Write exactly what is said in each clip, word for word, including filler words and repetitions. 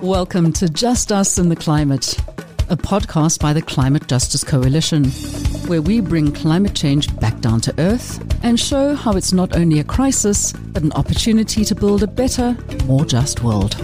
Welcome to Just Us and the Climate, a podcast by the Climate Justice Coalition, where we bring climate change back down to earth and show how it's not only a crisis, but an opportunity to build a better, more just world.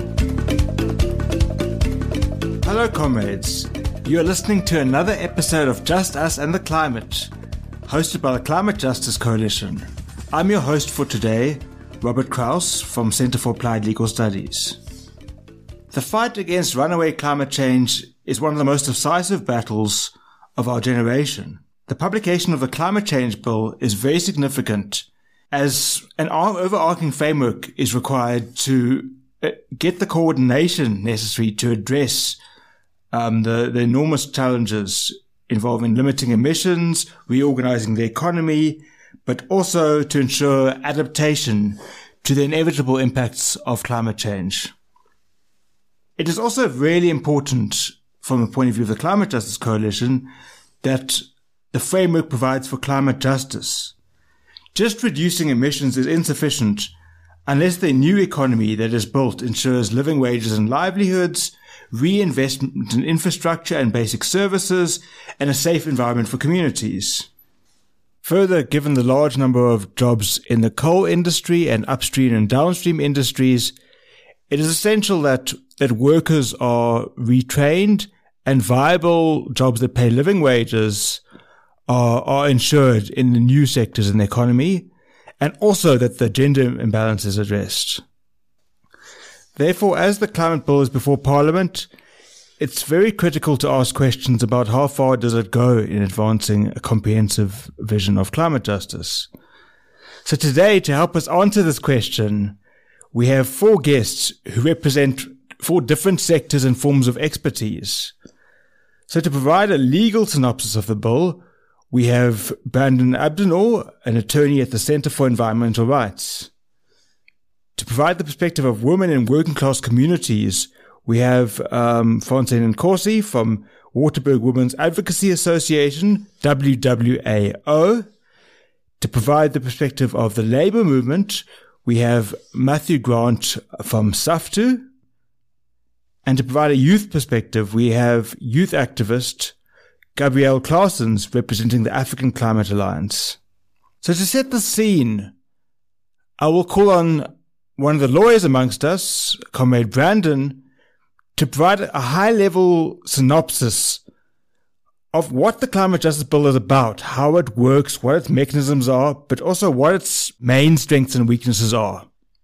Hello, comrades. You are listening to another episode of Just Us and the Climate, hosted by the Climate Justice Coalition. I'm your host for today, Robert Kraus from Centre for Applied Legal Studies. The fight against runaway climate change is one of the most decisive battles of our generation. The publication of the Climate Change Bill is very significant, as an overarching framework is required to get the coordination necessary to address um, the, the enormous challenges involving limiting emissions, reorganizing the economy, but also to ensure adaptation to the inevitable impacts of climate change. It is also really important from the point of view of the Climate Justice Coalition that the framework provides for climate justice. Just reducing emissions is insufficient unless the new economy that is built ensures living wages and livelihoods, reinvestment in infrastructure and basic services, and a safe environment for communities. Further, given the large number of jobs in the coal industry and upstream and downstream industries, it is essential that, that workers are retrained and viable jobs that pay living wages are, are ensured in the new sectors in the economy, and also that the gender imbalance is addressed. Therefore, as the climate bill is before Parliament, it's very critical to ask questions about how far does it go in advancing a comprehensive vision of climate justice. So today, to help us answer this question, we have four guests who represent four different sectors and forms of expertise. So to provide a legal synopsis of the bill, we have Brandon Abdenor, an attorney at the Centre for Environmental Rights. To provide the perspective of women in working class communities, we have um, Francine Nkosi from Waterberg Women's Advocacy Association, W W A O. To provide the perspective of the labour movement, we have Matthew Grant from SAFTU. And to provide a youth perspective, we have youth activist Gabrielle Claessens representing the African Climate Alliance. So to set the scene, I will call on one of the lawyers amongst us, Comrade Brandon, to provide a high-level synopsis of what the Climate Justice Bill is about, how it works, what its mechanisms are, but also what its main strengths and weaknesses are.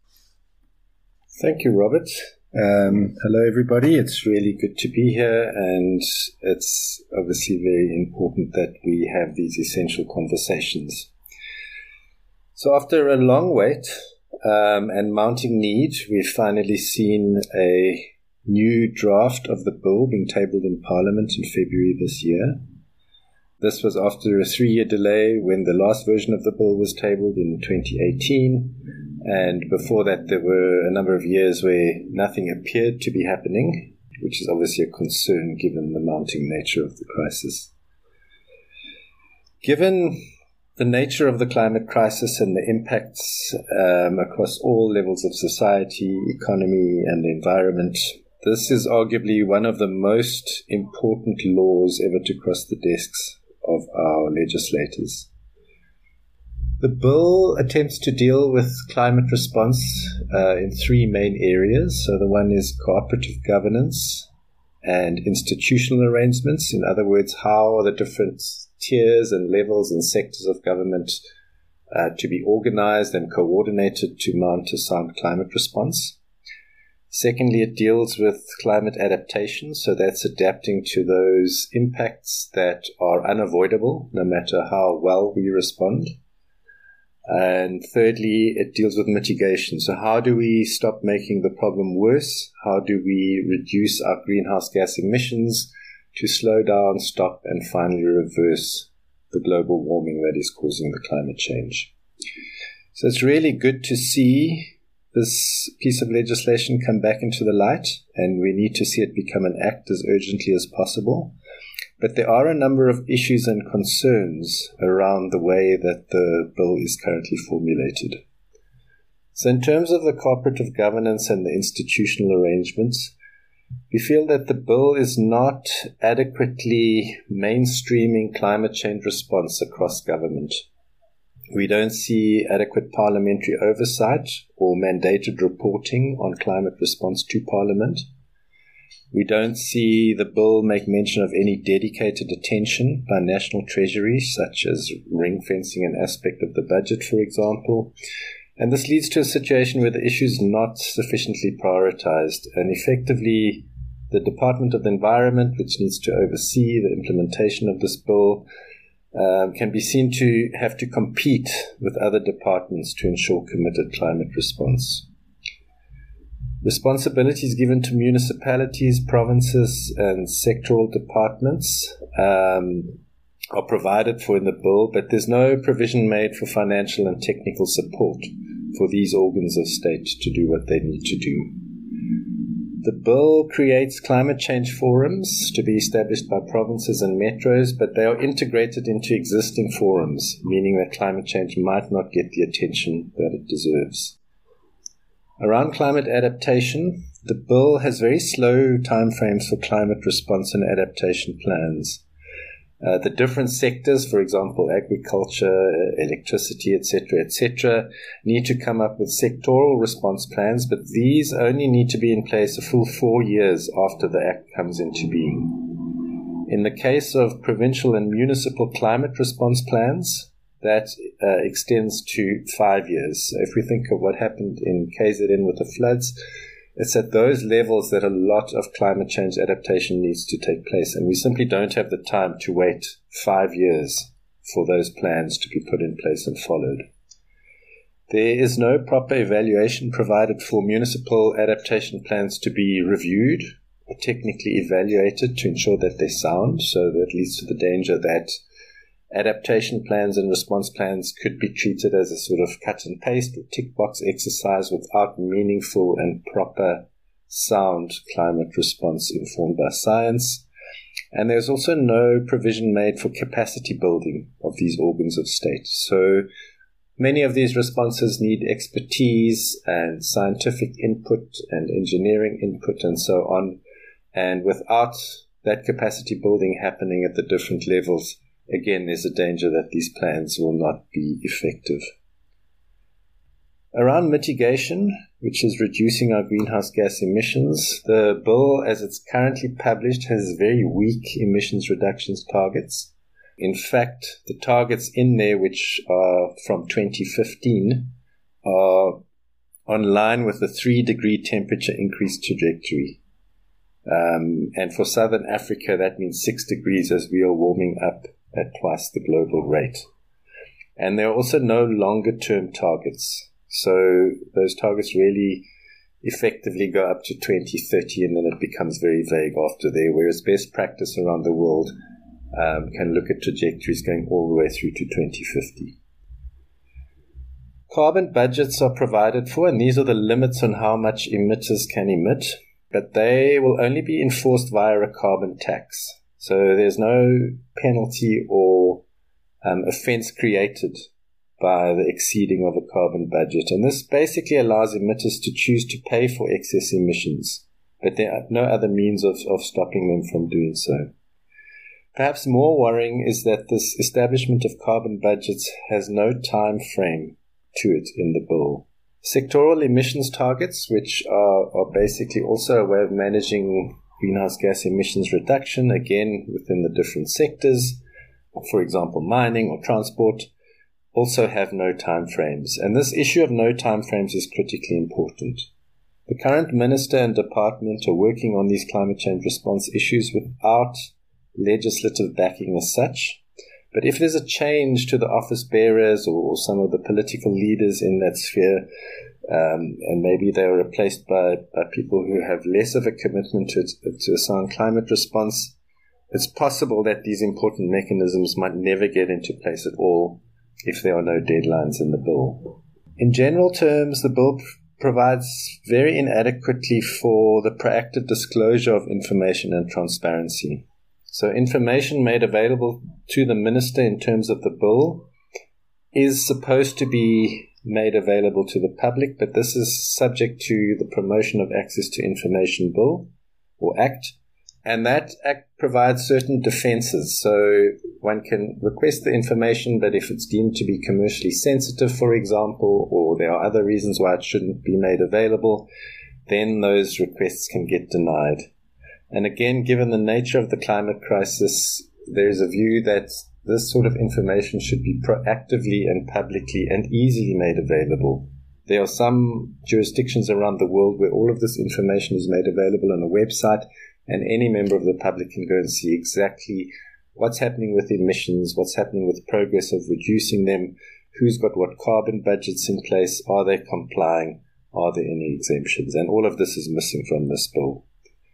Thank you, Robert. Um, hello, everybody. It's really good to be here, and it's obviously very important that we have these essential conversations. So after a long wait um, and mounting need, we've finally seen a new draft of the bill being tabled in Parliament in February this year. This was after a three-year delay when the last version of the bill was tabled in twenty eighteen, and before that there were a number of years where nothing appeared to be happening, which is obviously a concern given the mounting nature of the crisis. Given the nature of the climate crisis and the impacts um, across all levels of society, economy, and the environment, this is arguably one of the most important laws ever to cross the desks of our legislators. The bill attempts to deal with climate response uh, in three main areas. So the one is cooperative governance and institutional arrangements. In other words, how are the different tiers and levels and sectors of government uh, to be organized and coordinated to mount a sound climate response. Secondly, it deals with climate adaptation, so that's adapting to those impacts that are unavoidable, no matter how well we respond. And thirdly, it deals with mitigation. So how do we stop making the problem worse? How do we reduce our greenhouse gas emissions to slow down, stop, and finally reverse the global warming that is causing the climate change? So it's really good to see this piece of legislation come back into the light, and we need to see it become an act as urgently as possible. But there are a number of issues and concerns around the way that the bill is currently formulated. So in terms of the cooperative governance and the institutional arrangements, We feel that the bill is not adequately mainstreaming climate change response across government. We don't see adequate parliamentary oversight or mandated reporting on climate response to Parliament. We don't see the bill make mention of any dedicated attention by National Treasury, such as ring-fencing an aspect of the budget, for example. And this leads to a situation where the issue is not sufficiently prioritized, and effectively the Department of the Environment, which needs to oversee the implementation of this bill, um, can be seen to have to compete with other departments to ensure committed climate response. Responsibilities given to municipalities, provinces, and sectoral departments um, are provided for in the bill, but there's no provision made for financial and technical support for these organs of state to do what they need to do. The bill creates climate change forums to be established by provinces and metros, but they are integrated into existing forums, meaning that climate change might not get the attention that it deserves. Around climate adaptation, the bill has very slow timeframes for climate response and adaptation plans. Uh, the different sectors, for example, agriculture, electricity, et cetera, et cetera, need to come up with sectoral response plans, but these only need to be in place a full four years after the Act comes into being. In the case of provincial and municipal climate response plans, that uh, extends to five years. So if we think of what happened in K Z N with the floods, it's at those levels that a lot of climate change adaptation needs to take place, and we simply don't have the time to wait five years for those plans to be put in place and followed. There is no proper evaluation provided for municipal adaptation plans to be reviewed or technically evaluated to ensure that they're sound, so that leads to the danger that adaptation plans and response plans could be treated as a sort of cut and paste or tick box exercise without meaningful and proper sound climate response informed by science. And there's also no provision made for capacity building of these organs of state. So many of these responses need expertise and scientific input and engineering input and so on. And without that capacity building happening at the different levels, again, there's a danger that these plans will not be effective. Around mitigation, which is reducing our greenhouse gas emissions, the bill, as it's currently published, has very weak emissions reductions targets. In fact, the targets in there, which are from twenty fifteen, are on line with the three-degree temperature increase trajectory. Um, and for Southern Africa, that means six degrees as we are warming up at twice the global rate. And there are also no longer-term targets. So those targets really effectively go up to twenty thirty, and then it becomes very vague after there, whereas best practice around the world um, can look at trajectories going all the way through to twenty fifty. Carbon budgets are provided for, and these are the limits on how much emitters can emit, but they will only be enforced via a carbon tax. So there's no penalty or um, offense created by the exceeding of a carbon budget. And this basically allows emitters to choose to pay for excess emissions, but there are no other means of, of stopping them from doing so. Perhaps more worrying is that this establishment of carbon budgets has no time frame to it in the bill. Sectoral emissions targets, which are, are basically also a way of managing greenhouse gas emissions reduction, again within the different sectors, for example mining or transport, also have no time frames. And this issue of no time frames is critically important. The current minister and department are working on these climate change response issues without legislative backing as such. But if there's a change to the office bearers or some of the political leaders in that sphere, um, and maybe they are replaced by, by people who have less of a commitment to, to a sound climate response, it's possible that these important mechanisms might never get into place at all if there are no deadlines in the bill. In general terms, the bill p- provides very inadequately for the proactive disclosure of information and transparency. So information made available to the minister in terms of the bill is supposed to be made available to the public, but this is subject to the Promotion of Access to Information Bill, or act. And that act provides certain defenses. So one can request the information, but if it's deemed to be commercially sensitive, for example, or there are other reasons why it shouldn't be made available, then those requests can get denied. And again, given the nature of the climate crisis, there is a view that this sort of information should be proactively and publicly and easily made available. There are some jurisdictions around the world where all of this information is made available on a website, and any member of the public can go and see exactly what's happening with emissions, what's happening with progress of reducing them, who's got what carbon budgets in place, are they complying, are there any exemptions, and all of this is missing from this bill.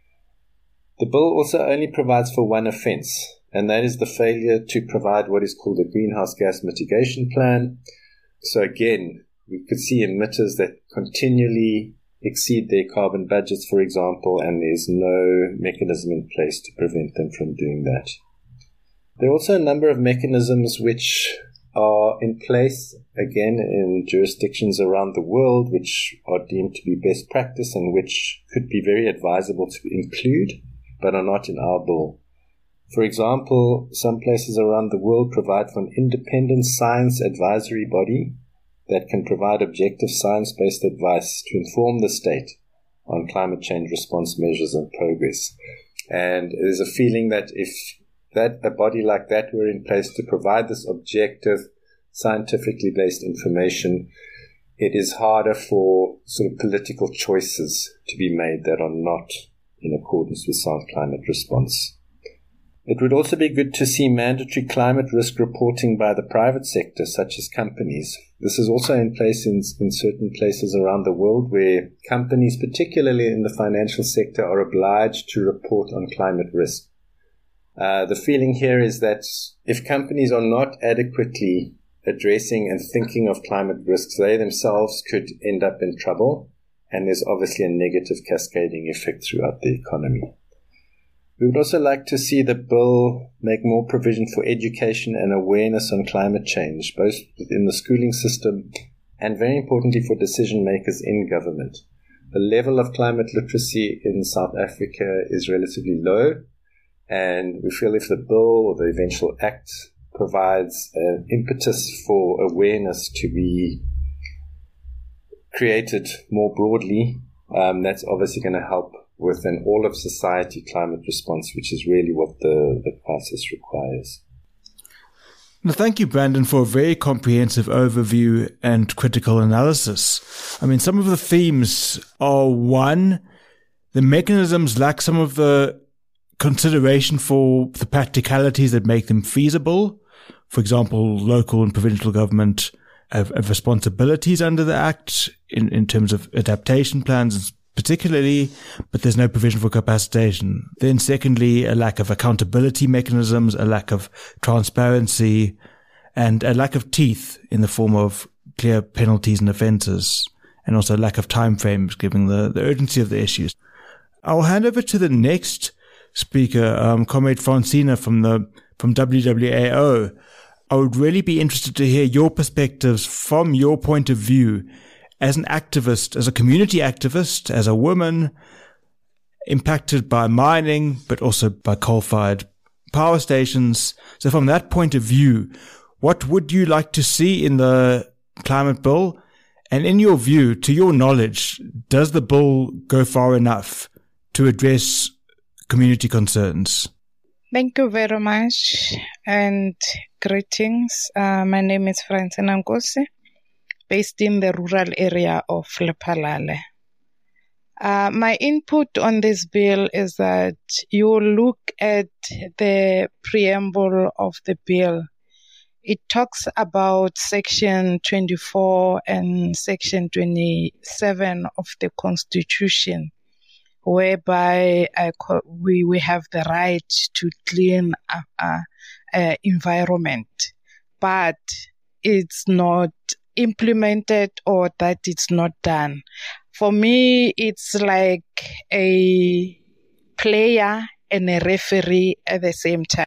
The bill also only provides for one offence, and that is the failure to provide what is called a greenhouse gas mitigation plan. So again, we could see emitters that continually exceed their carbon budgets, for example, and there's no mechanism in place to prevent them from doing that. There are also a number of mechanisms which are in place, again, in jurisdictions around the world, which are deemed to be best practice and which could be very advisable to include, but are not in our bill. For example, some places around the world provide for an independent science advisory body that can provide objective science-based advice to inform the state on climate change response measures and progress. And there's a feeling that if that a body like that were in place to provide this objective, scientifically based information, it is harder for sort of political choices to be made that are not in accordance with sound climate response. It would also be good to see mandatory climate risk reporting by the private sector, such as companies. This is also in place in, in certain places around the world where companies, particularly in the financial sector, are obliged to report on climate risk. Uh, the feeling here is that if companies are not adequately addressing and thinking of climate risks, they themselves could end up in trouble, and there's obviously a negative cascading effect throughout the economy. We would also like to see the bill make more provision for education and awareness on climate change, both within the schooling system and, very importantly, for decision makers in government. The level of climate literacy in South Africa is relatively low, and we feel if the bill or the eventual act provides an impetus for awareness to be created more broadly, um, that's obviously going to help with an all-of-society climate response, which is really what the, the crisis requires. Now, thank you, Brandon, for a very comprehensive overview and critical analysis. I mean, some of the themes are, one, the mechanisms lack some of the consideration for the practicalities that make them feasible. For example, local and provincial government have, have responsibilities under the Act in, in terms of adaptation plans particularly, but there's no provision for capacitation. Then secondly, a lack of accountability mechanisms, a lack of transparency, and a lack of teeth in the form of clear penalties and offences, and also a lack of timeframes given the, the urgency of the issues. I'll hand over to the next speaker, um, Comrade Francina from the from W W A O. I would really be interested to hear your perspectives from your point of view as an activist, as a community activist, as a woman impacted by mining, but also by coal-fired power stations. So from that point of view, what would you like to see in the climate bill? And in your view, to your knowledge, does the bill go far enough to address community concerns? Thank you very much, and greetings. Uh, my name is Francina Nkosi, based in the rural area of Lephalale. Uh, my input on this bill is that you look at the preamble of the bill. It talks about Section twenty-four and Section twenty-seven of the Constitution, whereby uh, we, we have the right to clean our uh, uh, environment, but it's not implemented or that it's not done. For me, it's like a player and a referee at the same time.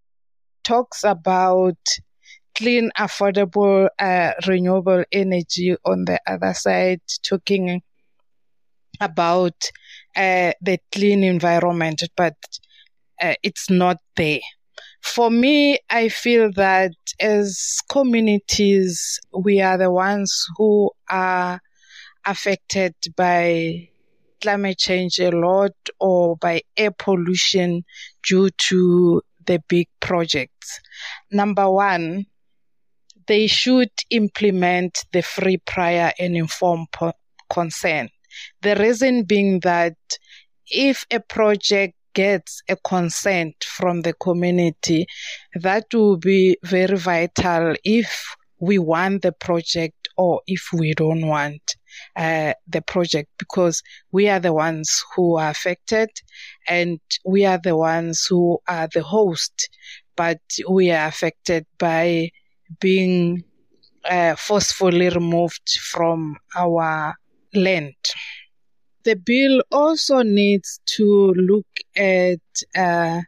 Talks about clean, affordable, uh, renewable energy on the other side, talking about uh, the clean environment, but uh, it's not there. For me, I feel that as communities, we are the ones who are affected by climate change a lot, or by air pollution due to the big projects. Number one, they should implement the free, prior and informed po- consent. The reason being that if a project gets a consent from the community, that will be very vital if we want the project or if we don't want uh, the project, because we are the ones who are affected and we are the ones who are the host, but we are affected by being uh, forcefully removed from our land. The bill also needs to look at uh,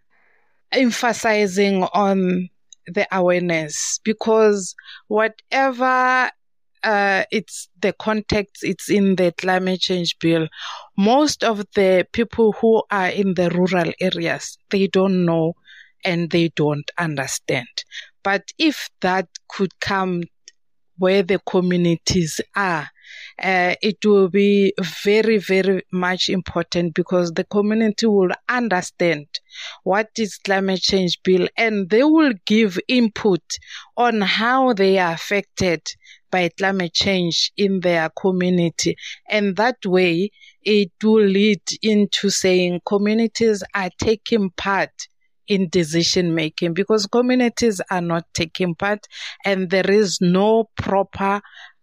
emphasizing on the awareness, because whatever uh, it's the context, it's in the climate change bill. Most of the people who are in the rural areas, they don't know and they don't understand. But if that could come where the communities are, uh, it will be very, very much important, because the community will understand what is climate change bill and they will give input on how they are affected by climate change in their community. And that way, it will lead into saying communities are taking part in decision making, because communities are not taking part and there is no proper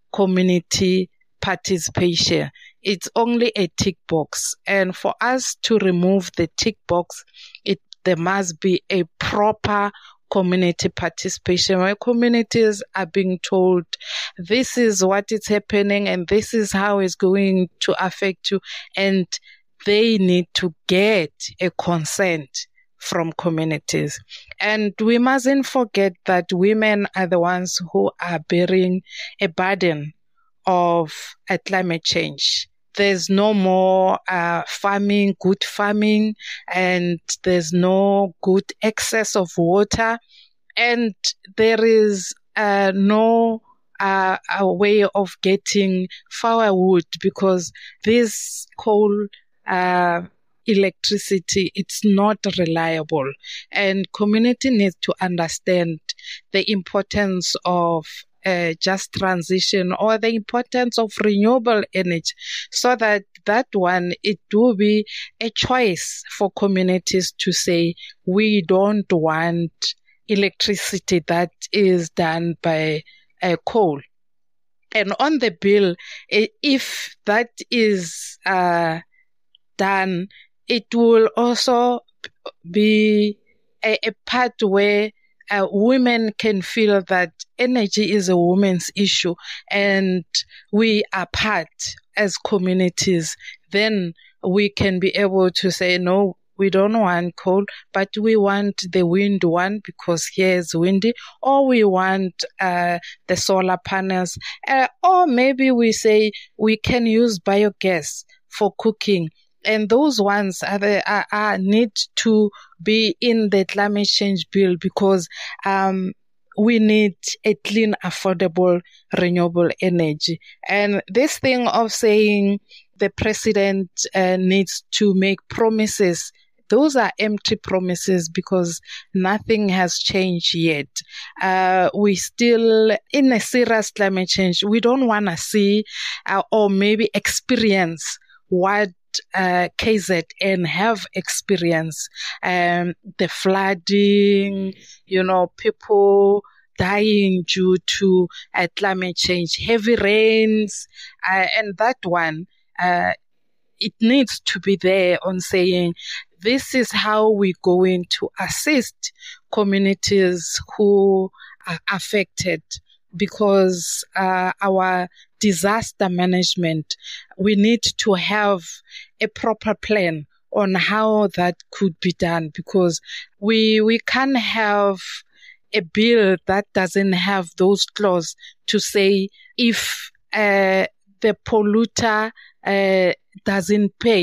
community participation. It's only a tick box. And for us to remove the tick box, it there must be a proper community participation, where communities are being told this is what is happening and this is how it's going to affect you, and they need to get a consent from communities. And we mustn't forget that women are the ones who are bearing a burden of uh, climate change. There's no more uh, farming, good farming, and there's no good excess of water, and there is uh, no uh, a way of getting firewood, because this coal uh, electricity, it's not reliable, and community needs to understand the importance of uh, just transition, or the importance of renewable energy, so that that one, it will be a choice for communities to say, we don't want electricity that is done by uh, coal. And on the bill, if that is uh, done, it will also be a, a part where uh, women can feel that energy is a woman's issue and we are part as communities. Then we can be able to say, no, we don't want coal, but we want the wind one because here is windy, or we want uh, the solar panels, uh, or maybe we say we can use biogas for cooking. And those ones are, the, are, are need to be in the climate change bill, because um, we need a clean, affordable, renewable energy. And this thing of saying the president uh, needs to make promises, those are empty promises, because nothing has changed yet. Uh, we still, in a serious climate change, we don't want to see uh, or maybe experience what Uh, K Z N have experienced, um, the flooding, you know, people dying due to uh, climate change, heavy rains, uh, and that one, uh, it needs to be there on saying, this is how we're going to assist communities who are affected, because uh, our disaster management, we need to have a proper plan on how that could be done, because we we can't have a bill that doesn't have those clauses to say if uh, the polluter uh, doesn't pay,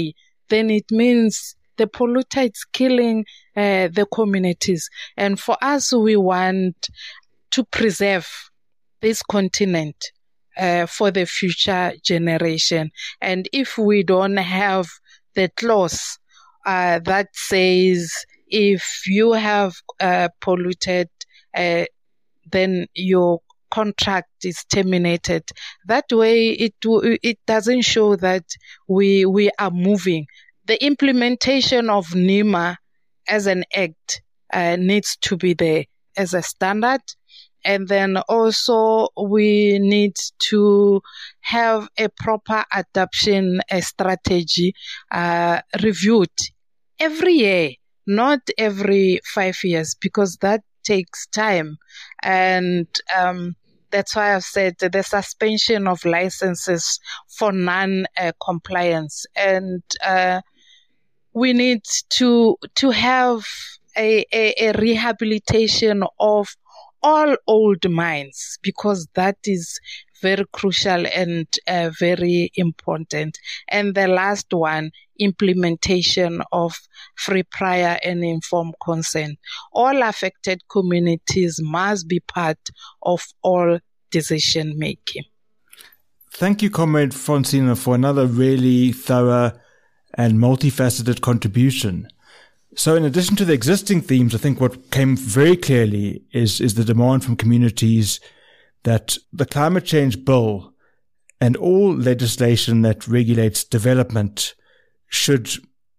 then it means the polluter is killing uh, the communities. And for us, we want to preserve this continent uh, for the future generation. And if we don't have the clause uh, that says if you have uh, polluted, uh, then your contract is terminated. That way, it it doesn't show that we we are moving. The implementation of NEMA as an act uh, needs to be there as a standard. And then also we need to have a proper adoption a strategy uh, reviewed every year, not every five years, because that takes time. And um, that's why I've said the suspension of licenses for non-compliance. Uh, and uh, we need to to have a, a, a rehabilitation of all old mines, because that is very crucial and uh, very important. And the last one, implementation of free, prior and informed consent. All affected communities must be part of all decision making. Thank you, Comrade Francina, for another really thorough and multifaceted contribution. So in addition to the existing themes, I think what came very clearly is, is the demand from communities that the climate change bill and all legislation that regulates development should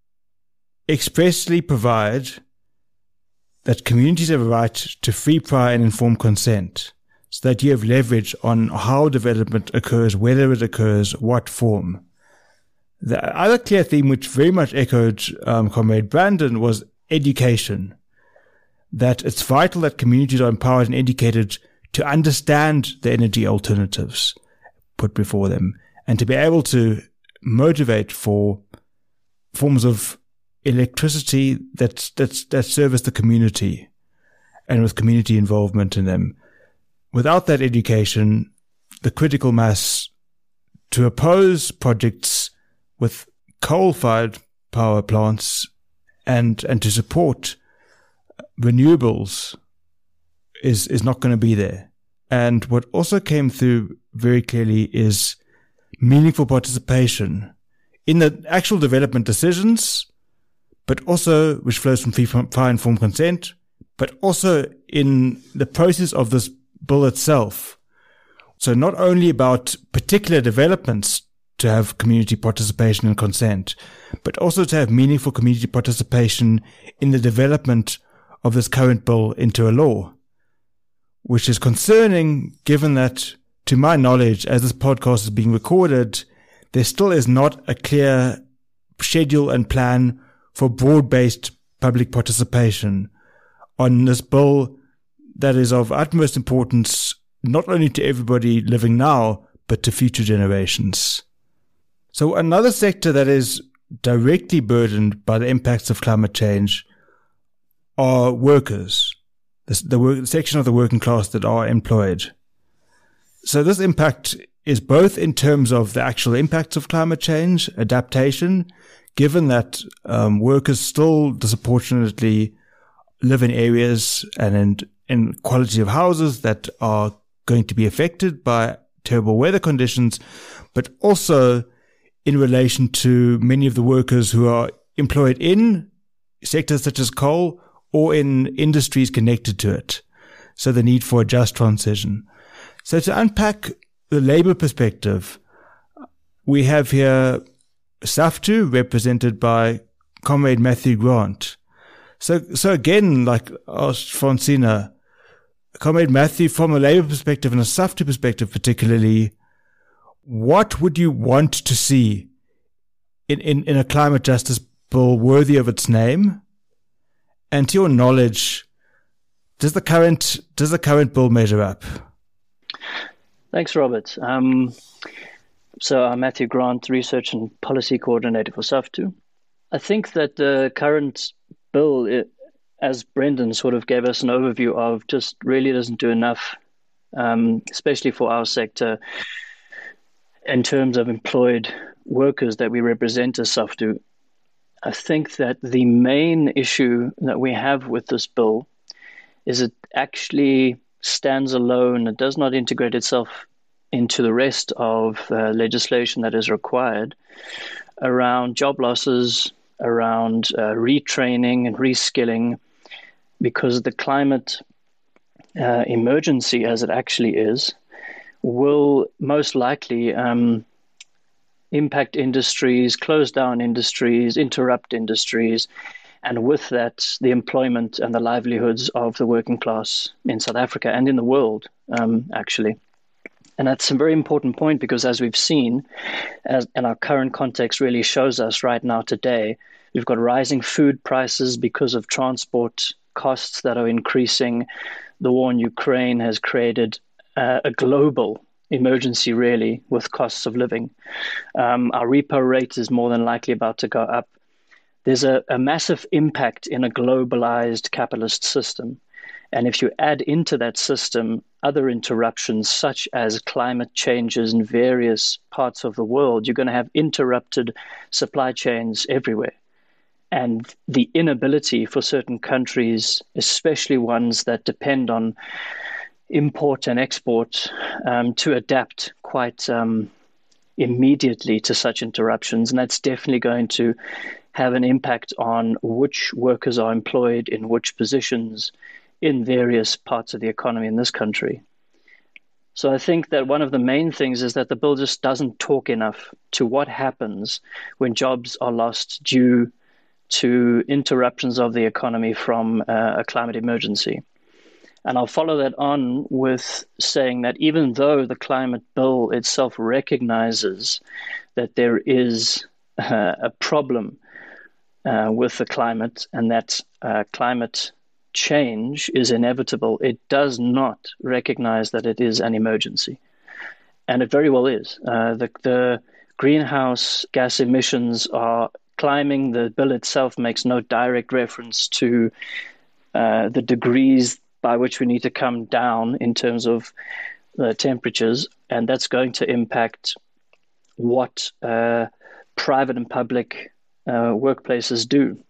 expressly provide that communities have a right to free, prior and informed consent, so that you have leverage on how development occurs, whether it occurs, what form. The other clear theme, which very much echoed um, Comrade Brandon, was education. That it's vital that communities are empowered and educated to understand the energy alternatives put before them and to be able to motivate for forms of electricity that, that, that service the community and with community involvement in them. Without that education, the critical mass to oppose projects with coal-fired power plants and and to support renewables is is not going to be there. And what also came through very clearly is meaningful participation in the actual development decisions, but also which flows from free, prior informed consent, but also in the process of this bill itself. So not only about particular developments to have community participation and consent, but also to have meaningful community participation in the development of this current bill into a law, which is concerning given that, to my knowledge, as this podcast is being recorded, there still is not a clear schedule and plan for broad-based public participation on this bill that is of utmost importance not only to everybody living now, but to future generations. So another sector that is directly burdened by the impacts of climate change are workers, the, the, work, the section of the working class that are employed. So this impact is both in terms of the actual impacts of climate change, adaptation, given that um, workers still disproportionately live in areas and in, in quality of houses that are going to be affected by terrible weather conditions, but also in relation to many of the workers who are employed in sectors such as coal or in industries connected to it. So the need for a just transition. So to unpack the labor perspective, we have here SAFTU represented by Comrade Matthew Grant. So, so again, like asked Francina, Comrade Matthew, from a labor perspective and a SAFTU perspective particularly, what would you want to see in, in, in a climate justice bill worthy of its name? And to your knowledge, does the current does the current bill measure up? Thanks, Robert. Um, so I'm Matthew Grant, Research and Policy Coordinator for SAFTU. I think that the current bill, it, as Brendan sort of gave us an overview of, just really doesn't do enough, um, especially for our sector, in terms of employed workers that we represent as SAFTU. I think that the main issue that we have with this bill is it actually stands alone. It does not integrate itself into the rest of uh, legislation that is required around job losses, around uh, retraining and reskilling, because the climate uh, emergency, as it actually is, will most likely um, impact industries, close down industries, interrupt industries, and with that, the employment and the livelihoods of the working class in South Africa and in the world, um, actually. And that's a very important point because, as we've seen, as, and our current context really shows us right now today, we've got rising food prices because of transport costs that are increasing. The war in Ukraine has created uh, a global emergency, really, with costs of living. Um, our repo rate is more than likely about to go up. There's a, a massive impact in a globalized capitalist system. And if you add into that system other interruptions, such as climate changes in various parts of the world, you're going to have interrupted supply chains everywhere. And the inability for certain countries, especially ones that depend on import and export, um, to adapt quite um, immediately to such interruptions. And that's definitely going to have an impact on which workers are employed in which positions in various parts of the economy in this country. So I think that one of the main things is that the bill just doesn't talk enough to what happens when jobs are lost due to interruptions of the economy from uh, a climate emergency. And I'll follow that on with saying that even though the climate bill itself recognizes that there is uh, a problem uh, with the climate and that uh, climate change is inevitable, it does not recognize that it is an emergency. And it very well is. Uh, the, the greenhouse gas emissions are climbing. The bill itself makes no direct reference to uh, the degrees by which we need to come down in terms of the temperatures, and that's going to impact what uh, private and public uh, workplaces do.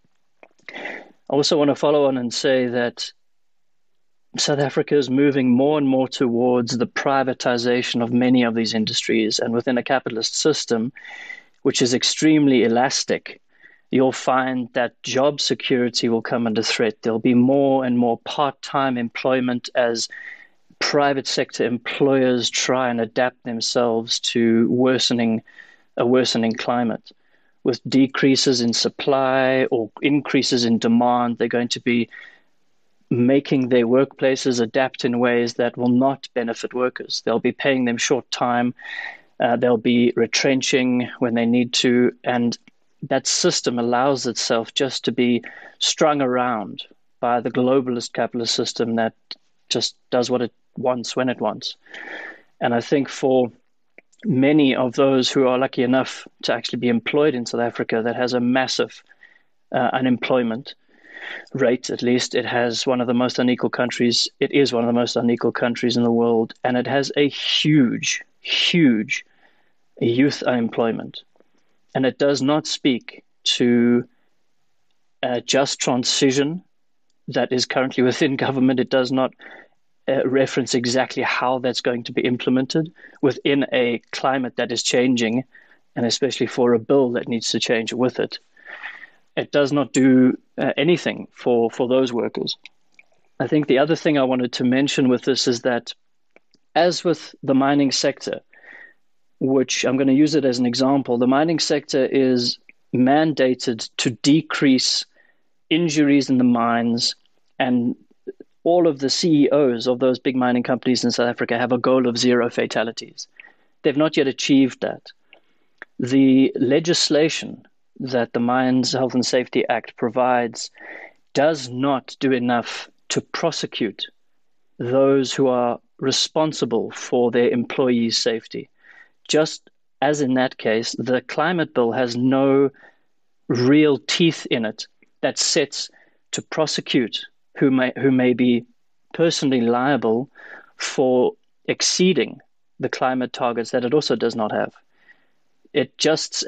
I also want to follow on and say that South Africa is moving more and more towards the privatization of many of these industries, and within a capitalist system, which is extremely elastic, you'll find that job security will come under threat. There'll be more and more part-time employment as private sector employers try and adapt themselves to worsening a worsening climate. With decreases in supply or increases in demand, they're going to be making their workplaces adapt in ways that will not benefit workers. They'll be paying them short time. Uh, they'll be retrenching when they need to. And that system allows itself just to be strung around by the globalist capitalist system that just does what it wants when it wants. And I think for many of those who are lucky enough to actually be employed in South Africa, that has a massive uh, unemployment rate. At least it has one of the most unequal countries. It is one of the most unequal countries in the world. And it has a huge, huge youth unemployment. And it does not speak to a just transition that is currently within government. It does not uh, reference exactly how that's going to be implemented within a climate that is changing, and especially for a bill that needs to change with it. It does not do uh, anything for, for those workers. I think the other thing I wanted to mention with this is that, as with the mining sector, which I'm going to use it as an example, the mining sector is mandated to decrease injuries in the mines, and all of the C E Os of those big mining companies in South Africa have a goal of zero fatalities. They've not yet achieved that. The legislation that the Mines Health and Safety Act provides does not do enough to prosecute those who are responsible for their employees' safety. Just as in that case, the climate bill has no real teeth in it that sets to prosecute who may who may be personally liable for exceeding the climate targets that it also does not have. It just, as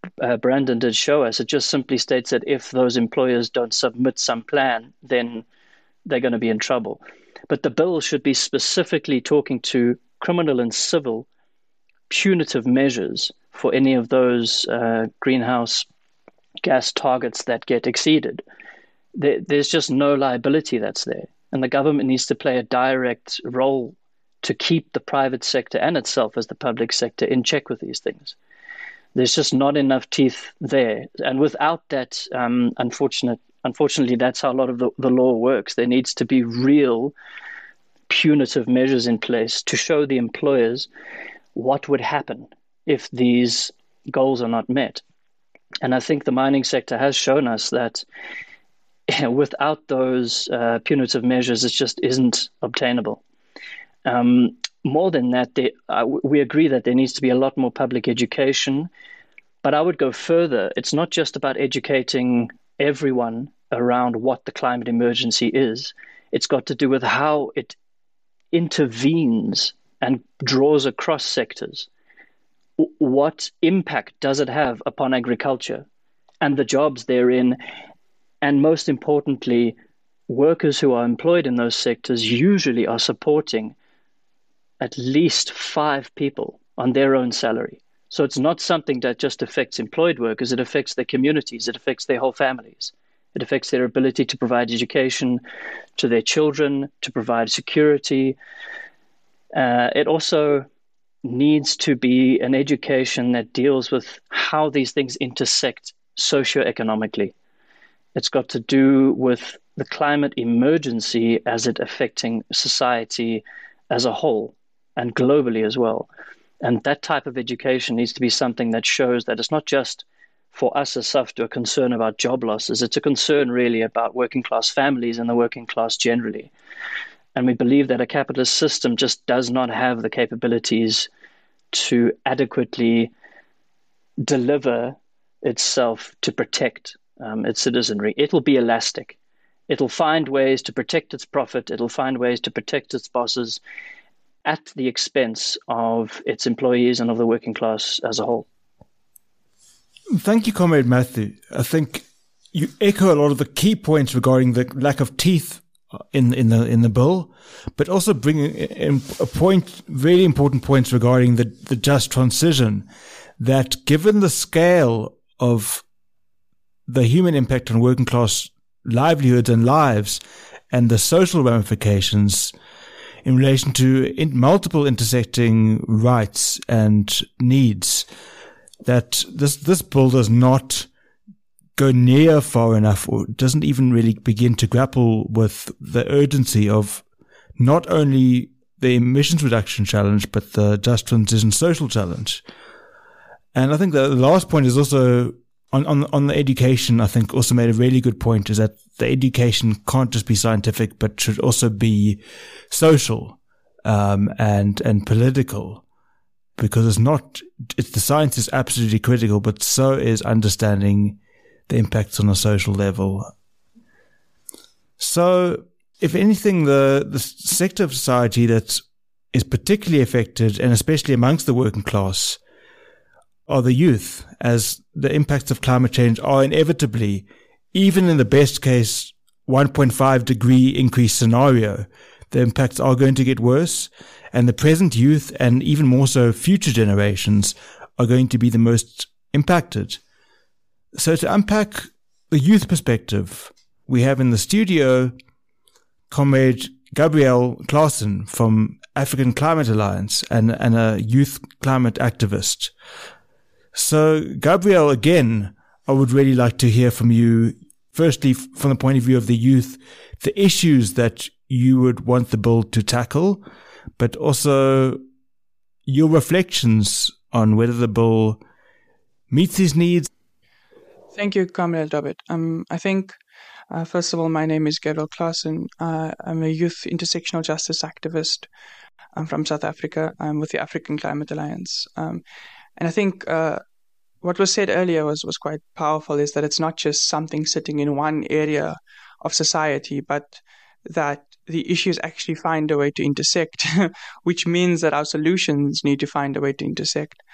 uh, Brandon did show us, it just simply states that if those employers don't submit some plan, then they're going to be in trouble. But the bill should be specifically talking to criminal and civil punitive measures for any of those uh, greenhouse gas targets that get exceeded. There, there's just no liability that's there. And the government needs to play a direct role to keep the private sector and itself as the public sector in check with these things. There's just not enough teeth there. And without that, um, unfortunate, unfortunately, that's how a lot of the, the law works. There needs to be real punitive measures in place to show the employers what would happen if these goals are not met. And I think the mining sector has shown us that without those uh, punitive measures, it just isn't obtainable. Um, more than that, they, uh, we agree that there needs to be a lot more public education, but I would go further. It's not just about educating everyone around what the climate emergency is. It's got to do with how it intervenes and draws across sectors. W- what impact does it have upon agriculture and the jobs therein? And most importantly, workers who are employed in those sectors usually are supporting at least five people on their own salary. So it's not something that just affects employed workers. It affects their communities. It affects their whole families. It affects their ability to provide education to their children, to provide security. Uh, it also needs to be an education that deals with how these things intersect socioeconomically. It's got to do with the climate emergency as it affecting society as a whole and globally as well. And that type of education needs to be something that shows that it's not just for us as SAFTU a concern about job losses. It's a concern really about working class families and the working class generally. And we believe that a capitalist system just does not have the capabilities to adequately deliver itself to protect um, its citizenry. It'll be elastic. It'll find ways to protect its profit. It'll find ways to protect its bosses at the expense of its employees and of the working class as a whole. Thank you, Comrade Matthew. I think you echo a lot of the key points regarding the lack of teeth in in the in the bill, but also bringing in a point, really important points regarding the, the just transition, that given the scale of the human impact on working class livelihoods and lives and the social ramifications in relation to in multiple intersecting rights and needs, that this this bill does not go near far enough, or doesn't even really begin to grapple with the urgency of not only the emissions reduction challenge, but the just transition social challenge. And I think the last point is also on, on, on the education, I think also made a really good point, is that the education can't just be scientific, but should also be social, um, and, and political, because it's not, it's, the science is absolutely critical, but so is understanding the impacts on a social level. So, if anything, the, the sector of society that is particularly affected, and especially amongst the working class, are the youth, as the impacts of climate change are inevitably, even in the best case one point five degree increase scenario, the impacts are going to get worse, and the present youth, and even more so future generations, are going to be the most impacted. So to unpack the youth perspective, we have in the studio Comrade Gabrielle Claassen from African Climate Alliance, and, and a youth climate activist. So Gabrielle, again, I would really like to hear from you, firstly, from the point of view of the youth, the issues that you would want the bill to tackle, but also your reflections on whether the bill meets these needs. Thank you, Comrade Robert. Um, I think, uh, first of all, my name is Gabrielle Claassen. Uh, I'm a youth intersectional justice activist. I'm from South Africa. I'm with the African Climate Alliance. Um, and I think uh, what was said earlier was, was quite powerful, is that it's not just something sitting in one area of society, but that the issues actually find a way to intersect, which means that our solutions need to find a way to intersect.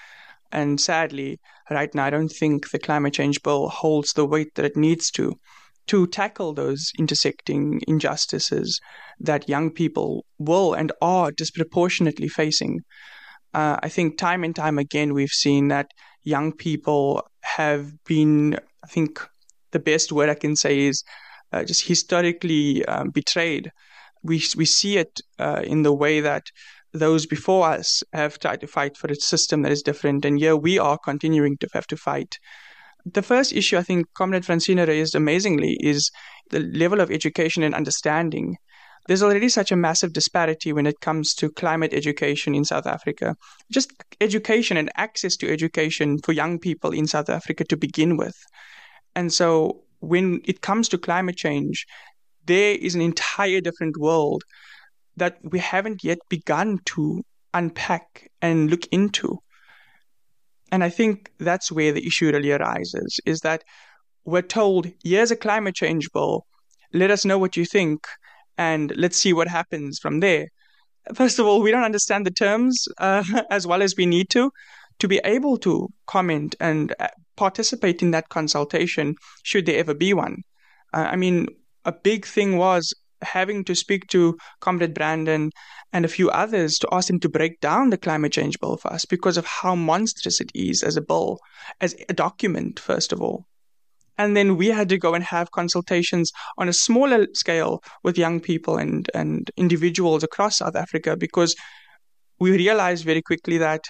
And sadly, right now, I don't think the climate change bill holds the weight that it needs to, to tackle those intersecting injustices that young people will and are disproportionately facing. Uh, I think time and time again, we've seen that young people have been, I think the best word I can say is uh, just historically um, betrayed. We, we see it uh, in the way that those before us have tried to fight for a system that is different, and here we are continuing to have to fight. The first issue I think Comrade Francina raised amazingly is the level of education and understanding. There's already such a massive disparity when it comes to climate education in South Africa. Just education and access to education for young people in South Africa to begin with. And so when it comes to climate change, there is an entire different world that we haven't yet begun to unpack and look into. And I think that's where the issue really arises, is that we're told, here's a climate change bill, let us know what you think, and let's see what happens from there. First of all, we don't understand the terms uh, as well as we need to, to be able to comment and participate in that consultation, should there ever be one. Uh, I mean, a big thing was having to speak to Comrade Brandon and a few others to ask them to break down the climate change bill for us because of how monstrous it is as a bill, as a document, first of all. And then we had to go and have consultations on a smaller scale with young people and, and individuals across South Africa, because we realized very quickly that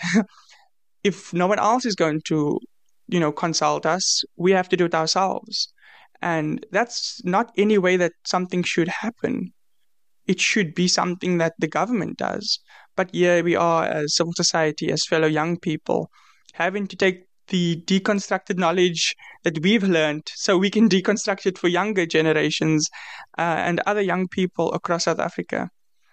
if no one else is going to, you know, consult us, we have to do it ourselves. And that's not any way that something should happen. It should be something that the government does. But here we are as civil society, as fellow young people, having to take the deconstructed knowledge that we've learned so we can deconstruct it for younger generations uh, and other young people across South Africa.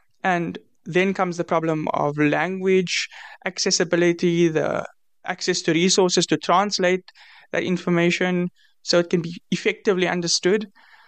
And then comes the problem of language, accessibility, the access to resources to translate that information so it can be effectively understood.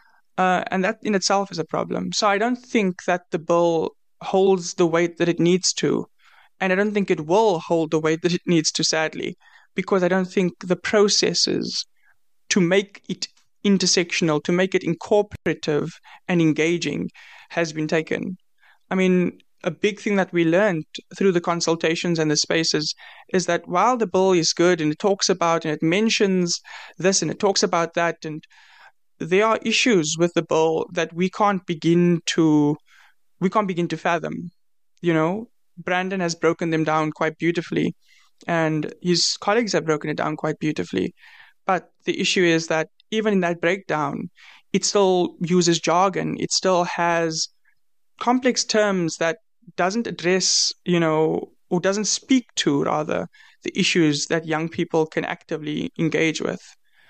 Uh, and that in itself is a problem. So I don't think that the bill holds the weight that it needs to. And I don't think it will hold the weight that it needs to, sadly, because I don't think the processes to make it intersectional, to make it incorporative and engaging has been taken. I mean, a big thing that we learned through the consultations and the spaces is that while the bill is good and it talks about and it mentions this and it talks about that, and there are issues with the bill that we can't begin to we can't begin to fathom. You know, Brandon has broken them down quite beautifully, and his colleagues have broken it down quite beautifully. But the issue is that even in that breakdown, it still uses jargon. It still has complex terms that doesn't address, you know, or doesn't speak to, rather, the issues that young people can actively engage with.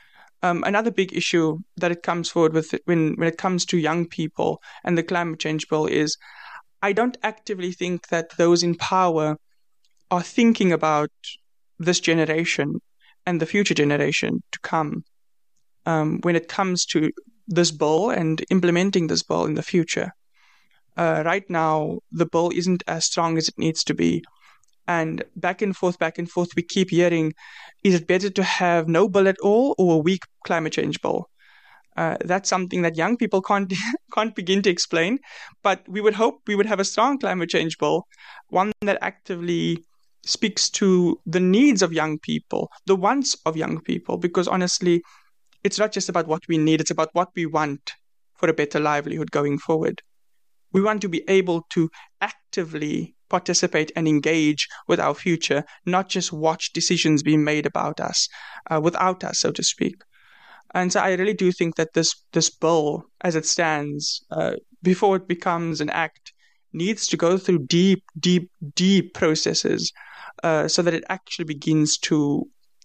Um, another big issue that it comes forward with when, when it comes to young people and the climate change bill is I don't actively think that those in power are thinking about this generation and the future generation to come um, when it comes to this bill and implementing this bill in the future. Uh, right now, the bill isn't as strong as it needs to be. And back and forth, back and forth, we keep hearing, is it better to have no bill at all or a weak climate change bill? Uh, that's something that young people can't can't begin to explain. But we would hope we would have a strong climate change bill, one that actively speaks to the needs of young people, the wants of young people, because honestly, it's not just about what we need, it's about what we want for a better livelihood going forward. We want to be able to actively participate and engage with our future, not just watch decisions being made about us, uh, without us, so to speak. And so I really do think that this this bill, as it stands, uh, before it becomes an act, needs to go through deep, deep, deep processes uh, so that it actually begins to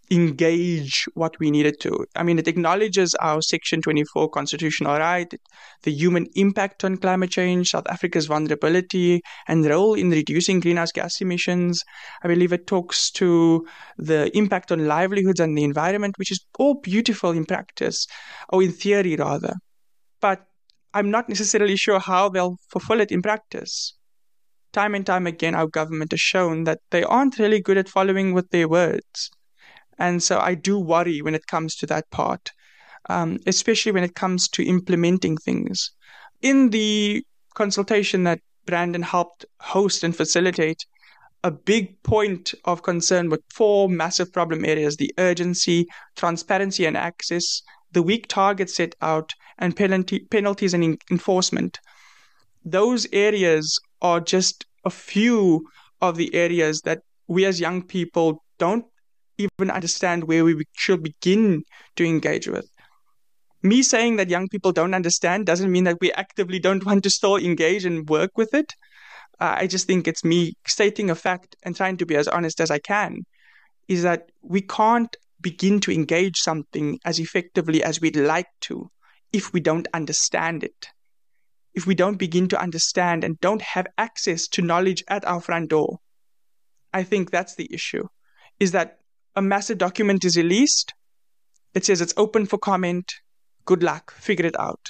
engage what we need it to. I mean, it acknowledges our Section twenty-four constitutional right, the human impact on climate change, South Africa's vulnerability and role in reducing greenhouse gas emissions. I believe it talks to the impact on livelihoods and the environment, which is all beautiful in practice, or in theory rather. But I'm not necessarily sure how they'll fulfill it in practice. time and time again, our government has shown that they aren't really good at following with their words. And so I do worry when it comes to that part, um, especially when it comes to implementing things. In the consultation that Brandon helped host and facilitate, a big point of concern with four massive problem areas: the urgency, transparency and access, the weak targets set out, and penalty, penalties and in- enforcement. Those areas are just a few of the areas that we as young people don't even understand where we should begin to engage with. Me saying that young people don't understand doesn't mean that we actively don't want to still engage and work with it. Uh, I just think it's me stating a fact and trying to be as honest as I can, is that we can't begin to engage something as effectively as we'd like to if we don't understand it. If we don't begin to understand and don't have access to knowledge at our front door. I think that's the issue, is that a massive document is released. It says it's open for comment. Good luck, figure it out.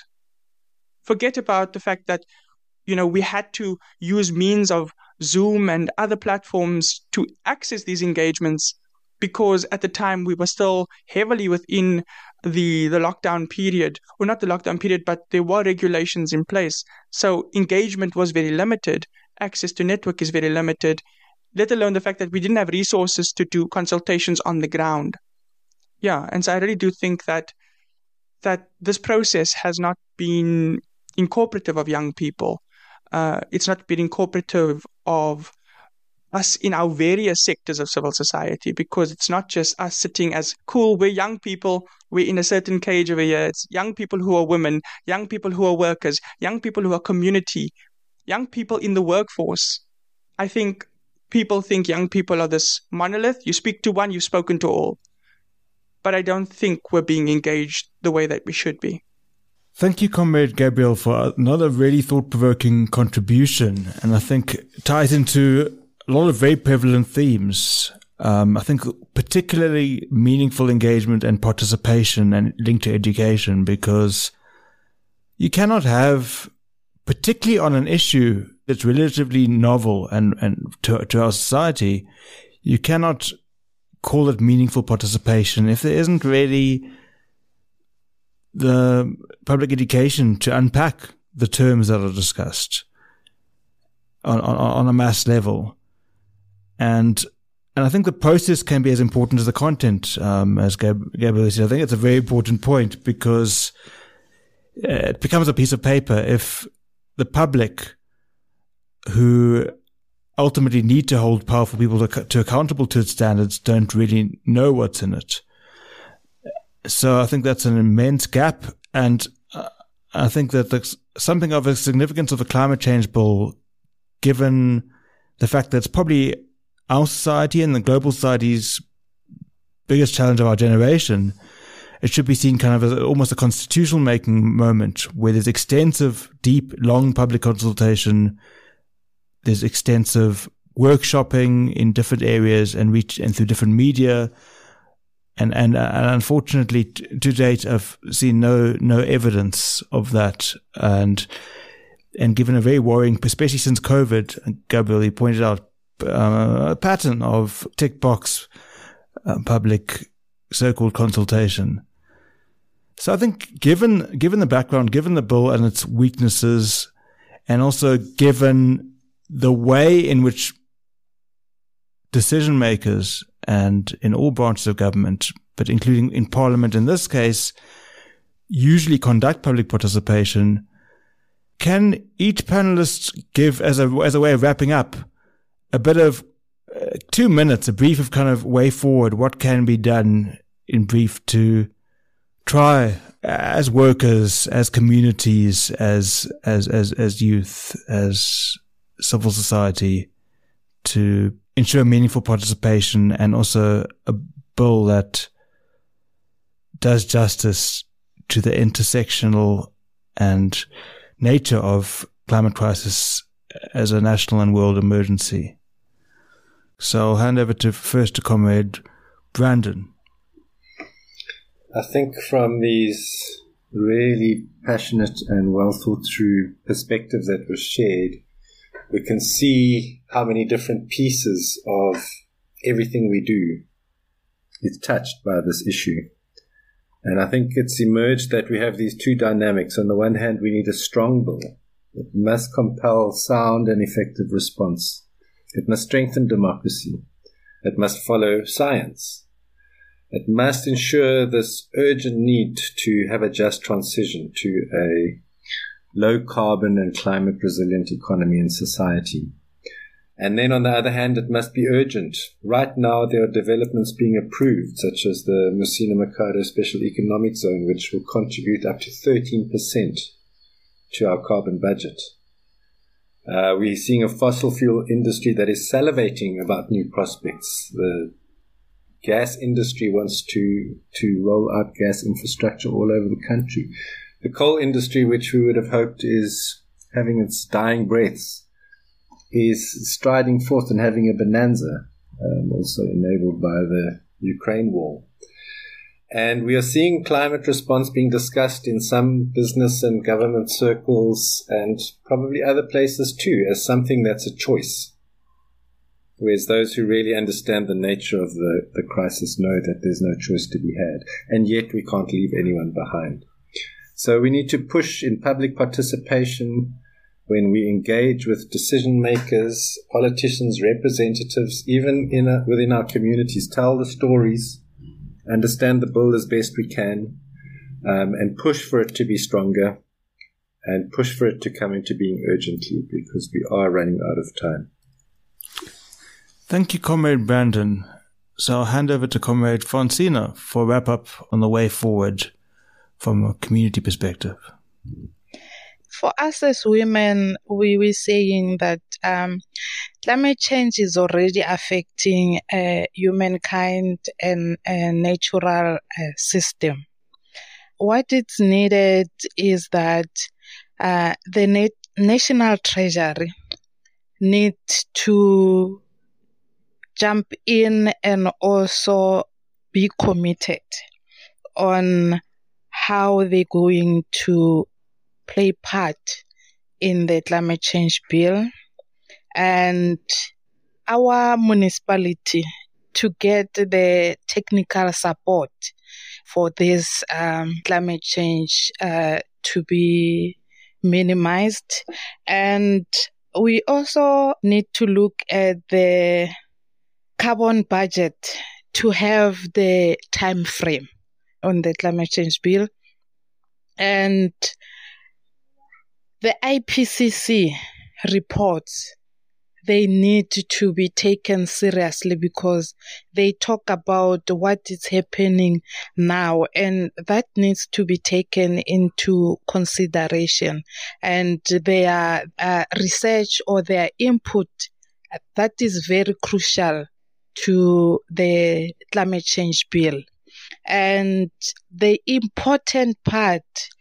Forget about the fact that, you know, we had to use means of Zoom and other platforms to access these engagements because at the time we were still heavily within the, the lockdown period, or not the lockdown period, but there were regulations in place. So engagement was very limited. Access to network is very limited, let alone the fact that we didn't have resources to do consultations on the ground. Yeah, and so I really do think that that this process has not been incorporative of young people. Uh, it's not been incorporative of us in our various sectors of civil society, because it's not just us sitting as, cool, we're young people, we're in a certain cage over here. It's young people who are women, young people who are workers, young people who are community, young people in the workforce. I think people think young people are this monolith. You speak to one, you've spoken to all. But I don't think we're being engaged the way that we should be. Thank you, Comrade Gabriel, for another really thought-provoking contribution. And I think it ties into a lot of very prevalent themes. Um, I think particularly meaningful engagement and participation and linked to education, because you cannot have, particularly on an issue that's relatively novel and, and to, to our society, you cannot call it meaningful participation if there isn't really the public education to unpack the terms that are discussed on, on, on a mass level. And and I think the process can be as important as the content, um, as Gab- Gabriel said. I think it's a very important point, because it becomes a piece of paper if the public, who ultimately need to hold powerful people to, to accountable to its standards, don't really know what's in it. So I think that's an immense gap. And uh, I think that there's something of a significance of the climate change bill, given the fact that it's probably our society and the global society's biggest challenge of our generation. It should be seen kind of as almost a constitutional making moment where there's extensive, deep, long public consultation. There's extensive workshopping in different areas and reach and through different media. And, and, and unfortunately, t- to date, I've seen no, no evidence of that. And, and given a very worrying, especially since COVID, Gabriel, you pointed out uh, a pattern of tick box uh, public so-called consultation. So I think given, given the background, given the bill and its weaknesses, and also given the way in which decision makers, and in all branches of government, but including in Parliament in this case, usually conduct public participation, can each panelist give, as a as a way of wrapping up, a bit of uh, two minutes, a brief of kind of way forward, what can be done in brief to try, as workers, as communities, as as as as youth, as civil society, to ensure meaningful participation, and also a bill that does justice to the intersectional and nature of climate crisis as a national and world emergency. So I'll hand over to first to Comrade Brandon. I think from these really passionate and well thought through perspectives that were shared, we can see how many different pieces of everything we do is touched by this issue. And I think it's emerged that we have these two dynamics. On the one hand, we need a strong bill. It must compel sound and effective response. It must strengthen democracy. It must follow science. It must ensure this urgent need to have a just transition to a low-carbon and climate-resilient economy and society. And then on the other hand, it must be urgent. Right now, there are developments being approved, such as the Musina Mikado Special Economic Zone, which will contribute up to thirteen percent to our carbon budget. Uh, we're seeing a fossil fuel industry that is salivating about new prospects. The gas industry wants to, to roll out gas infrastructure all over the country. The coal industry, which we would have hoped is having its dying breaths, is striding forth and having a bonanza, um, also enabled by the Ukraine war. And we are seeing climate response being discussed in some business and government circles and probably other places too as something that's a choice. Whereas those who really understand the nature of the, the crisis know that there's no choice to be had. And yet we can't leave anyone behind. So we need to push in public participation when we engage with decision makers, politicians, representatives, even in a, within our communities, tell the stories, understand the bill as best we can, um, and push for it to be stronger, and push for it to come into being urgently, because we are running out of time. Thank you, Comrade Brandon. So I'll hand over to Comrade Francina for a wrap-up on the way forward from a community perspective. For us as women, we were saying that um, climate change is already affecting uh, humankind and a natural uh, system. What is needed is that uh, the na- National Treasury need to jump in and also be committed on how they're going to play part in the climate change bill, and our municipality to get the technical support for this um, climate change uh, to be minimized. And we also need to look at the carbon budget to have the time frame on the climate change bill. And the I P C C reports, they need to be taken seriously because they talk about what is happening now, and that needs to be taken into consideration. And their uh, research or their input, that is very crucial to the climate change bill. And the important part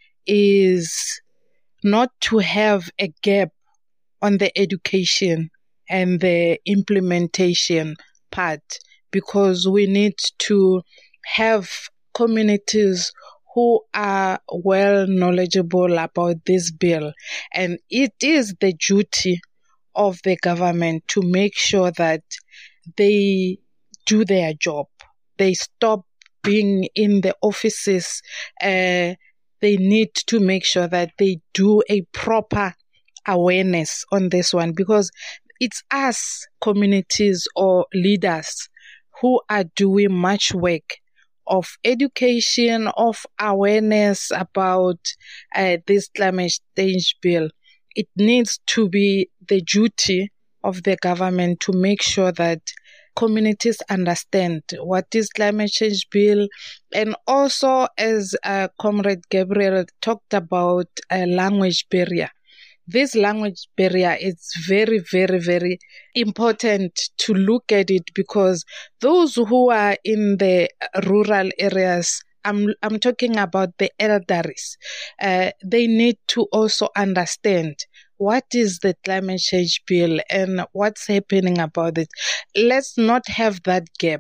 is not to have a gap on the education and the implementation part, because we need to have communities who are well knowledgeable about this bill. And it is the duty of the government to make sure that they do their job. They stop being in the offices. Uh, they need to make sure that they do a proper awareness on this one, because it's us, communities or leaders, who are doing much work of education, of awareness about uh, this climate change bill. It needs to be the duty of the government to make sure that communities understand what is climate change bill. And also, as uh, Comrade Gabriel talked about, a language barrier. This language barrier is very, very, very important to look at it, because those who are in the rural areas, I'm I'm talking about the elderlies, uh, they need to also understand what is the climate change bill and what's happening about it. Let's not have that gap.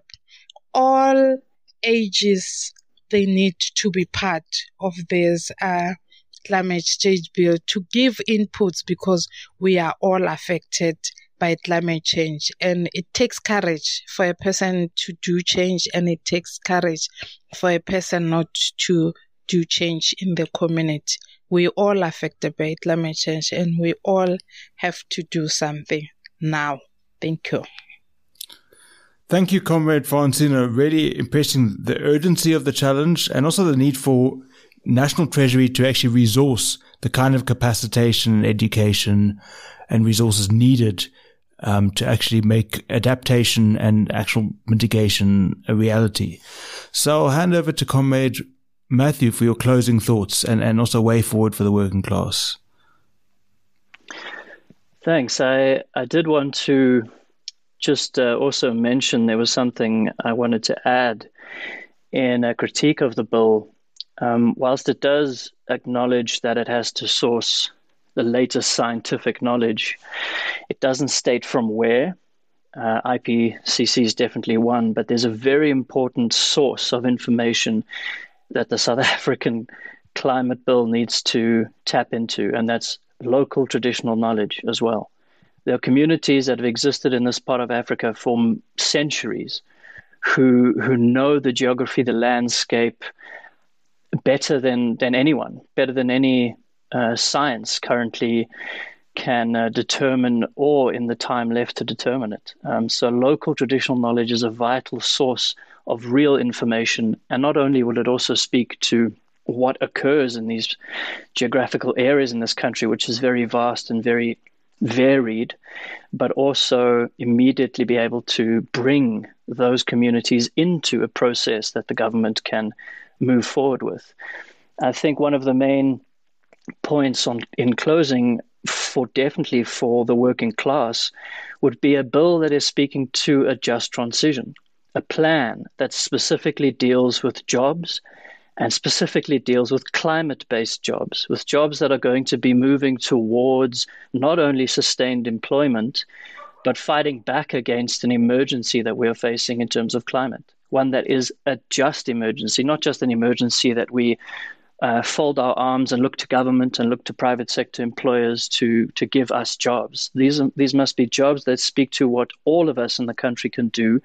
All ages, they need to be part of this uh, climate change bill to give inputs because we are all affected by climate change. And it takes courage for a person to do change, and it takes courage for a person not to do change in the community. We all affected by climate change, and we all have to do something now. Thank you. Thank you, Comrade Francina. Really impressing the urgency of the challenge and also the need for National Treasury to actually resource the kind of capacitation and education and resources needed um, to actually make adaptation and actual mitigation a reality. So I'll hand over to Comrade Matthew for your closing thoughts and, and also a way forward for the working class. Thanks. I, I did want to just uh, also mention there was something I wanted to add in a critique of the bill. Um, whilst it does acknowledge that it has to source the latest scientific knowledge, it doesn't state from where. Uh, I P C C is definitely one, but there's a very important source of information that the South African climate bill needs to tap into, and that's local traditional knowledge as well. There are communities that have existed in this part of Africa for centuries who who know the geography, the landscape, better than, than anyone, better than any uh, science currently can uh, determine or in the time left to determine it. Um, so local traditional knowledge is a vital source of real information. And not only will it also speak to what occurs in these geographical areas in this country, which is very vast and very varied, but also immediately be able to bring those communities into a process that the government can move forward with. I think one of the main points on in closing for definitely for the working class would be a bill that is speaking to a just transition, a plan that specifically deals with jobs and specifically deals with climate-based jobs, with jobs that are going to be moving towards not only sustained employment, but fighting back against an emergency that we're facing in terms of climate. One that is a just emergency, not just an emergency that we uh, fold our arms and look to government and look to private sector employers to to give us jobs. These are, these must be jobs that speak to what all of us in the country can do,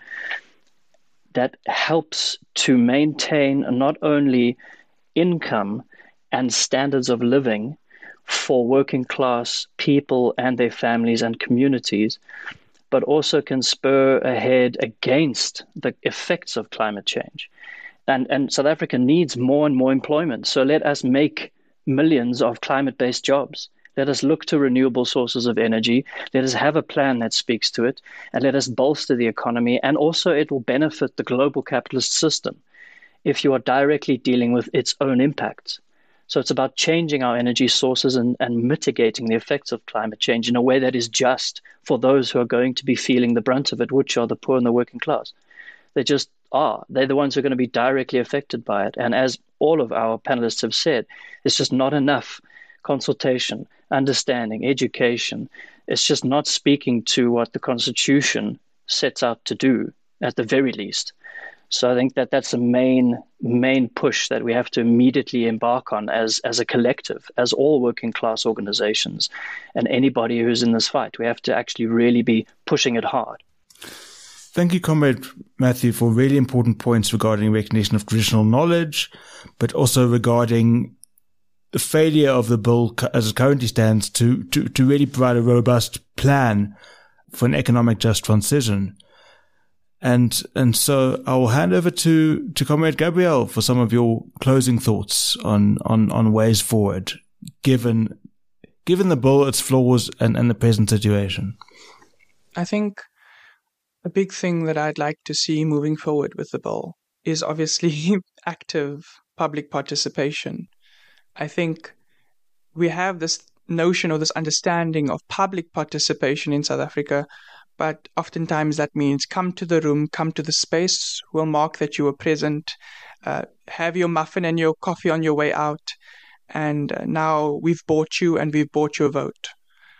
that helps to maintain not only income and standards of living for working class people and their families and communities, but also can spur ahead against the effects of climate change. And, and South Africa needs more and more employment. So let us make millions of climate-based jobs. Let us look to renewable sources of energy. Let us have a plan that speaks to it, and let us bolster the economy. And also it will benefit the global capitalist system if you are directly dealing with its own impacts. So it's about changing our energy sources and, and mitigating the effects of climate change in a way that is just for those who are going to be feeling the brunt of it, which are the poor and the working class. They just are. They're the ones who are going to be directly affected by it. And as all of our panelists have said, it's just not enough consultation, understanding, education. It's just not speaking to what the Constitution sets out to do, at the very least. So I think that that's a main main push that we have to immediately embark on as, as a collective, as all working class organizations and anybody who's in this fight. We have to actually really be pushing it hard. Thank you, Comrade Matthew, for really important points regarding recognition of traditional knowledge, but also regarding the failure of the bill as it currently stands to, to, to really provide a robust plan for an economic just transition. And and so I will hand over to, to Comrade Gabrielle for some of your closing thoughts on, on, on ways forward, given given the bill, its flaws, and, and the present situation. I think a big thing that I'd like to see moving forward with the bill is obviously active public participation. I think we have this notion or this understanding of public participation in South Africa, but oftentimes that means come to the room, come to the space, we'll mark that you were present, uh, have your muffin and your coffee on your way out, and uh, now we've bought you and we've bought your vote.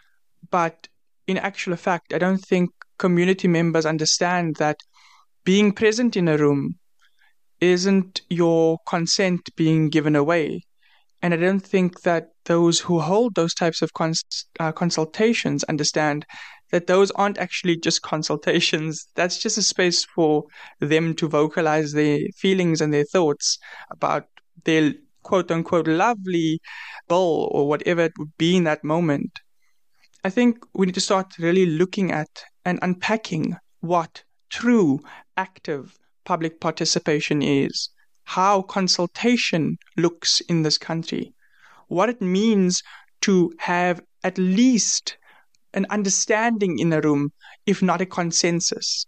But in actual fact, I don't think community members understand that being present in a room isn't your consent being given away. And I don't think that those who hold those types of cons- uh, consultations understand that those aren't actually just consultations. That's just a space for them to vocalize their feelings and their thoughts about their quote-unquote lovely bill or whatever it would be in that moment. I think we need to start really looking at and unpacking what true active public participation is, how consultation looks in this country, what it means to have at least an understanding in a room, if not a consensus.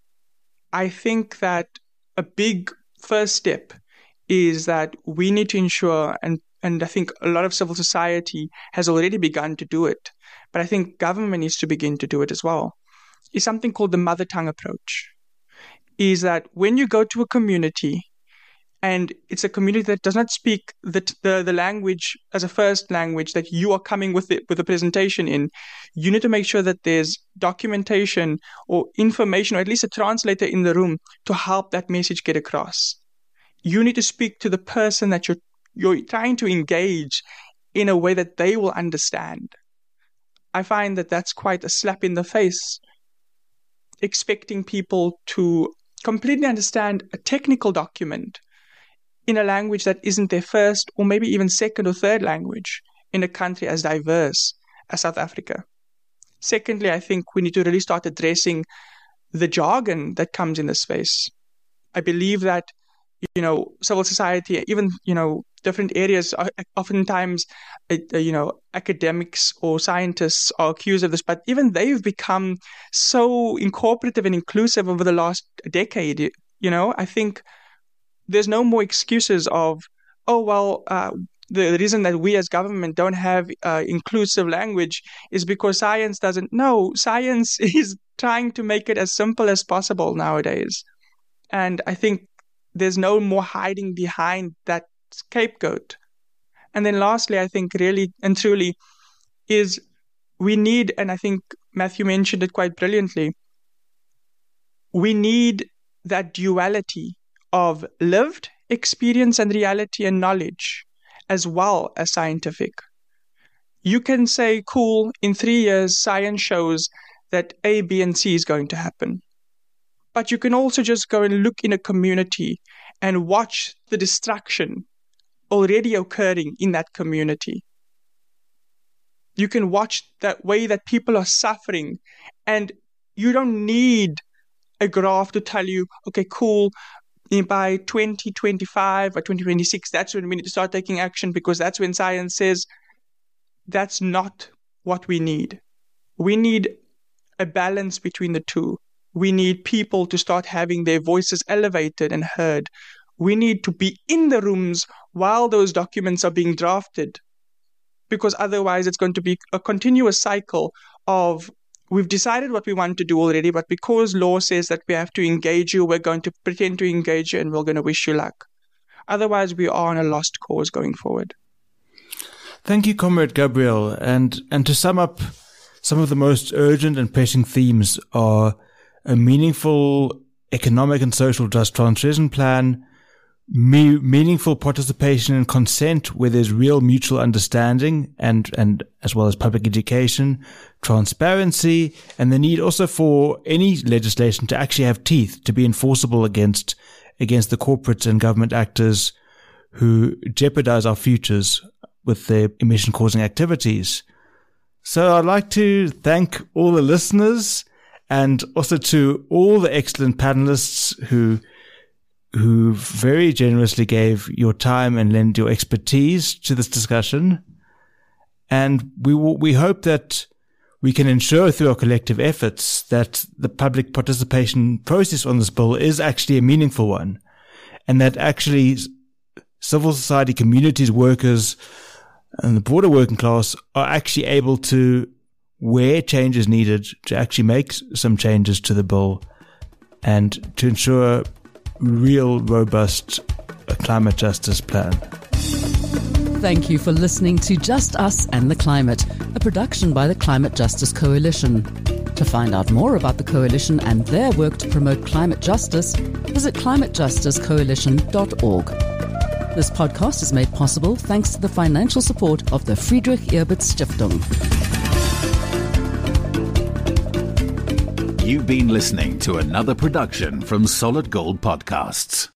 I think that a big first step is that we need to ensure, and, and I think a lot of civil society has already begun to do it, but I think government needs to begin to do it as well, is something called the mother tongue approach. Is that when you go to a community, and it's a community that does not speak the, the the language as a first language that you are coming with it with a presentation in, you need to make sure that there's documentation or information, or at least a translator in the room to help that message get across. You need to speak to the person that you're you're trying to engage in a way that they will understand. I find that that's quite a slap in the face, expecting people to completely understand a technical document in a language that isn't their first or maybe even second or third language in a country as diverse as South Africa. Secondly, I think we need to really start addressing the jargon that comes in this space. I believe that, you know, civil society, even, you know, different areas, are oftentimes, uh, you know, academics or scientists are accused of this, but even they've become so incorporative and inclusive over the last decade. You know, I think there's no more excuses of, oh, well, uh, the reason that we as government don't have uh, inclusive language is because science doesn't. No, science is trying to make it as simple as possible nowadays. And I think there's no more hiding behind that scapegoat. And then lastly, I think really and truly is we need, and I think Matthew mentioned it quite brilliantly, we need that duality of lived experience and reality and knowledge, as well as scientific. You can say, cool, in three years, science shows that A, B, and C is going to happen. But you can also just go and look in a community and watch the destruction already occurring in that community. You can watch that way that people are suffering, and you don't need a graph to tell you, okay, cool, by twenty twenty-five or twenty twenty-six, that's when we need to start taking action, because that's when science says that's not what we need. We need a balance between the two. We need people to start having their voices elevated and heard. We need to be in the rooms while those documents are being drafted, because otherwise it's going to be a continuous cycle of, we've decided what we want to do already, but because law says that we have to engage you, we're going to pretend to engage you and we're going to wish you luck. Otherwise, we are on a lost cause going forward. Thank you, Comrade Gabriel. And, and to sum up, some of the most urgent and pressing themes are a meaningful economic and social just transition plan, me- meaningful participation and consent where there's real mutual understanding, and, and as well as public education, transparency, and the need also for any legislation to actually have teeth, to be enforceable against against the corporate and government actors who jeopardize our futures with their emission-causing activities. So I'd like to thank all the listeners, and also to all the excellent panelists who who very generously gave your time and lent your expertise to this discussion. And we will, we hope that we can ensure through our collective efforts that the public participation process on this bill is actually a meaningful one, and that actually civil society, communities, workers, and the broader working class are actually able to, where change is needed, to actually make some changes to the bill and to ensure real, robust climate justice plan. Thank you for listening to Just Us and the Climate, a production by the Climate Justice Coalition. To find out more about the Coalition and their work to promote climate justice, visit climate justice coalition dot org. This podcast is made possible thanks to the financial support of the Friedrich Ebert Stiftung. You've been listening to another production from Solid Gold Podcasts.